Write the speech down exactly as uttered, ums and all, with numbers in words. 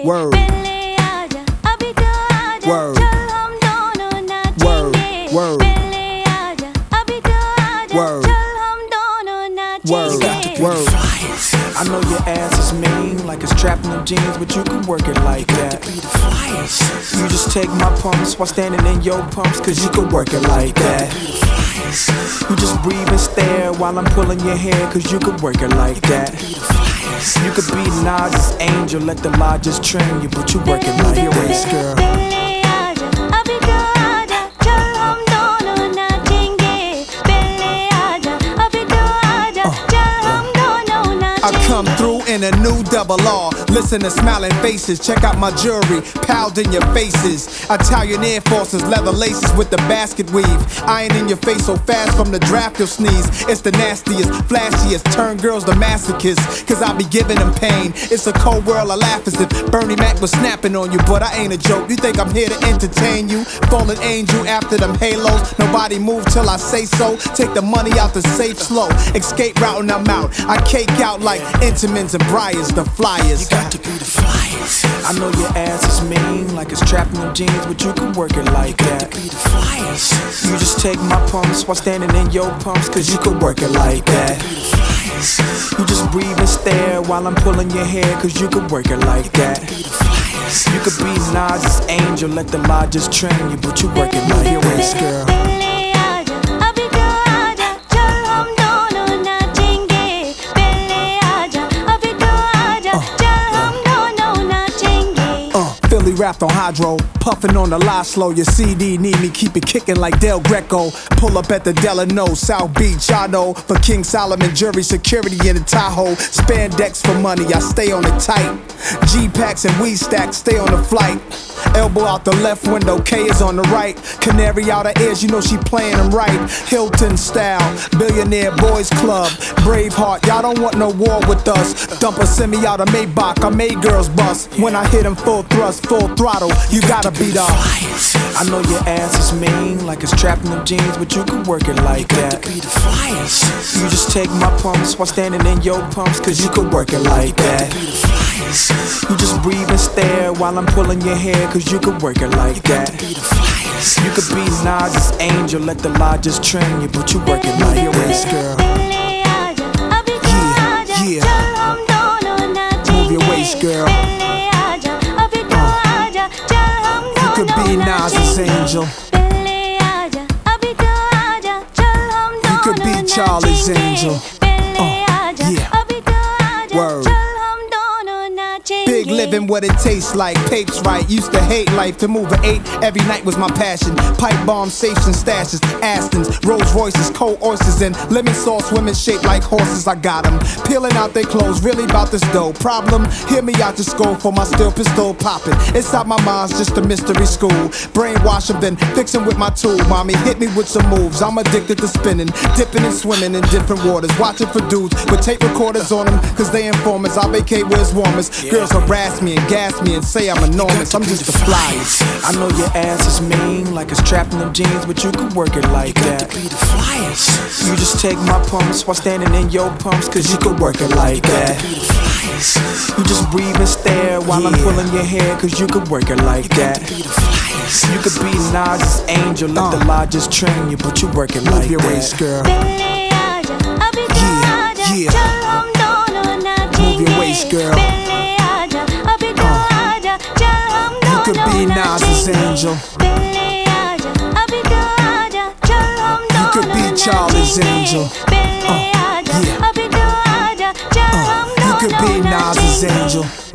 Word. Word. Word. Word. Word. Word. Word. I know your ass is mean, like it's trapped in them jeans, but you can work it like that. You just take my pumps while standing in your pumps, cause you can work it like that. You just breathe and stare while I'm pulling your hair, cause you can work it like that. You could be Nas's angel, let the law just train you, but you work it like your waist, girl. I come through in a new double R. Listen to smiling faces, check out my jewelry, piled in your faces. Italian Air Forces, leather laces with the basket weave. Iron in your face so fast from the draft you'll sneeze. It's the nastiest, flashiest, turn girls to masochists, cause I be giving them pain. It's a cold world, I laugh as if Bernie Mac was snapping on you, but I ain't a joke. You think I'm here to entertain you? Fallen angel after them halos. Nobody move till I say so. Take the money out the safe slow. Escape route and I'm out. I cake out like Intamins and Briars, the flyers. You got to be the flyers. I know your ass is mean, like it's trapped in them jeans, but you can work it like you that. got to be the flyers. You just take my pumps while standing in your pumps, cause you can work it like that. Be the flyers. You just breathe and stare while I'm pulling your hair, cause you can work it like that. Be the flyers. You could be Nas's angel, let the law just train you, but you work it like your waist, girl. Philly wrapped on hydro, puffin' on the Laszlo. Your C D need me, keep it kicking like Del Greco. Pull up at the Delano, South Beach, I know. For King Solomon, jury security in the Tahoe. Spandex for money, I stay on it tight. G-packs and weed stacks, stay on the flight. Elbow out the left window, K is on the right. Canary out her ears, you know she playing them right. Hilton style, billionaire boys club. Braveheart, y'all don't want no war with us. Dump a semi out of Maybach, I made girls bust. When I hit them full thrust, full throttle, you gotta be the I know your ass is mean, like it's trapped in them jeans, but you can work it like You that. got to be the flyers. You just take my pumps while standing in your pumps, cause you can work it like that. Be the flyers. You just breathe and stare while I'm pulling your hair, cause you can work it like that. Be the flyers. You could be Nas's angel, let the law just train you, but you work it like your waist, girl. Yeah, yeah. Move your waist, girl. You could be Nas's angel. You could be Charlie's angel. Uh, yeah. Word. Big living, what it tastes like. Papes right, used to hate life. To move an eight every night was my passion. Pipe bombs, safes and stashes. Astons, Rolls Royces, cold oysters, and lemon sauce. Women shaped like horses, I got them. Peeling out their clothes, really about this dough. Problem, hear me out the skull for my steel pistol popping. Inside my mind's just a mystery school. Brainwash them, then fixing with my tool. Mommy, hit me with some moves. I'm addicted to spinning, dipping and swimming in different waters. Watching for dudes with tape recorders on them, cause they informers. I vacate where it's warmest. Girls harass me and gas me and say I'm enormous. I'm just the flyest. I know your ass is mean, like it's trapped in them jeans, but you can work it like that. Be the flyers. You just take my pumps while standing in your pumps, cause you can work it like that. Be the flyers. You just breathe and stare while I'm pulling your hair, cause you can work it like that. Be the flyers. You could be Nas's angel, let the law just train you, but you work it like Move your that. waist, girl. Yeah, yeah. Move your waist, girl. You could be Nas's angel. You could be Charlie's angel. Uh, yeah. Uh, you could be Nas's angel.